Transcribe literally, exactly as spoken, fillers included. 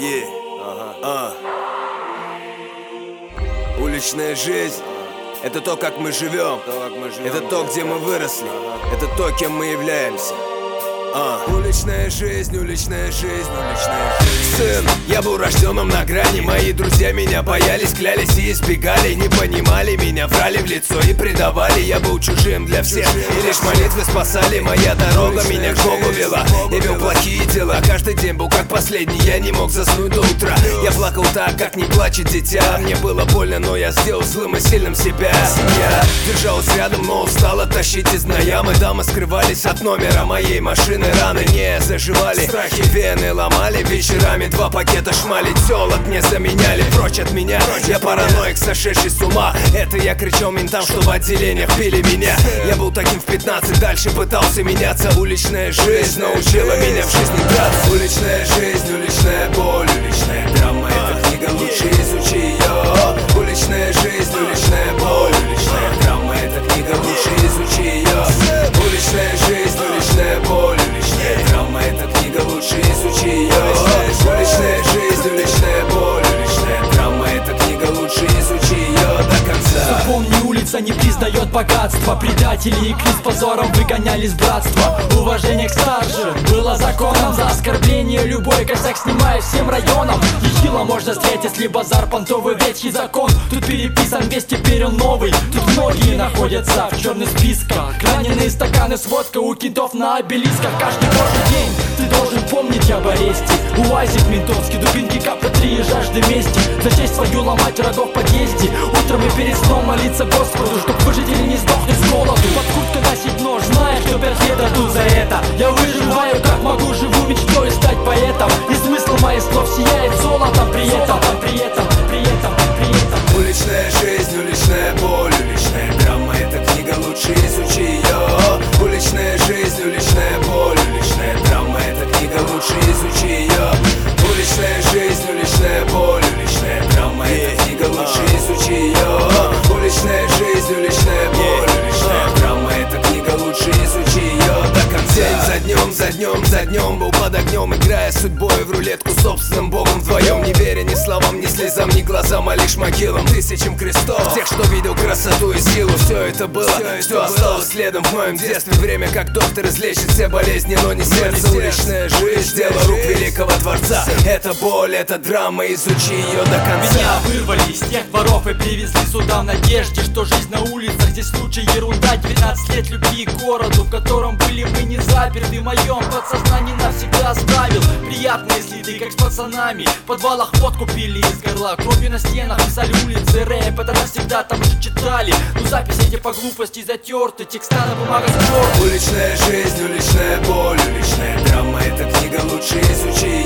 Yeah. Ага. А. Уличная жизнь — это то, как мы живем. То, как мы живем. Это то, где мы выросли. Ага. Это то, кем мы являемся. А. Уличная жизнь, уличная жизнь, уличная жизнь. Сын, я был рожденным на грани. Мои друзья меня боялись, клялись и избегали. Не понимали меня, врали в лицо и предавали. Я был чужим для всех, и лишь молитвы спасали. Моя дорога меня к Богу вела. Я вел плохие дела, каждый день был как последний. Я не мог заснуть до утра. Я плакал так, как не плачет дитя. Мне было больно, но я сделал злым и сильным себя. Семья держалась рядом, но устала тащить из дна ямы. Дамы скрывались от номера моей машины. Раны не заживали, страхи вены ломали. Вечерами два пакета шмали, телок мне заменяли. Прочь от меня, я параноик, сошедший с ума. Это я кричал ментам, что в отделениях пили меня. Я был таким в пятнадцать, дальше пытался меняться. Уличная жизнь научила меня в жизни драться. Уличная жизнь, уличная боль, уличная драма. Эта книга, лучше изучи ее. Уличная жизнь, уличная боль, уличная драма. Эта книга, лучше изучи ее. Уличная жизнь, уличная боль, уличная драма. Эта книга, лучше изучи ее. Уличная жизнь, уличная боль, уличная драма. Эта книга, лучше изучи ее до конца. Запомни, улица не признает богатство. Предатели и клин с позором выгоняли с братства. Уважение к старшим было законом. За оскорбление любой косяк снимая всем районам. Ехила можно встретить, если базар понтовый ветхий закон. Тут переписан весь, теперь он новый. Тут многие находятся в черных списках. Раненые стаканы с водкой у кентов на обелисках. Каждый божий день ты должен помнить об аресте. УАЗик ментовский, дубинки капа три и жажды мести. За честь свою ломать врагов в подъезде. Утром и перед сном молиться Господу, чтоб выжить или не сдохнуть с голоду. Под курткой носить нож, зная, что пять лет дадут за это. Я выживаю как могу, живу мечтой стать поэтом. И смысл моих слов сияет золотом при этом, при этом, при этом, при этом. Уличная жизнь, уличная боль, уличная драма. Эта книга, лучше изучи ее. Уличная жизнь, уличная боль, уличная драма. Эта книга, лучше изучи ее. Уличная жизнь, уличная боль, уличная драма. Эта книга, лучше изучи ее. Уличная жизнь, уличная боль, уличная драма. Эта книга, лучше изучи ее до конца. День за днем, за днем, за днем был под огнем, играя с судьбой в рулетку собственным богом вдвоем. Не веря ни словам, ни слезам, ни глазам, а лишь могилам, тысячам крестов. Тех, что видел красоту и силу, все это было, все, все осталось следом в моем детстве. Время, как доктор излечит все болезни, но не сердце. Уличная жизнь, дело рук великого дворца. Это боль, это драма, изучи ее до конца. Меня вырвали из тех воров и привезли сюда в надежде, что жизнь на улицах здесь лучше ерунда. Двенадцать лет любви к городу, в котором были мы не заперты. В моем подсознании навсегда оставил приятные следы, как с пацанами. В подвалах водку пили из горла, кровью на стенах писали улицы, рэп, это навсегда там уже читали. Но записи эти по глупости затерты, текста на бумагах стерты. Уличная жизнь, уличная боль, уличная драма. Эта книга, лучше изучи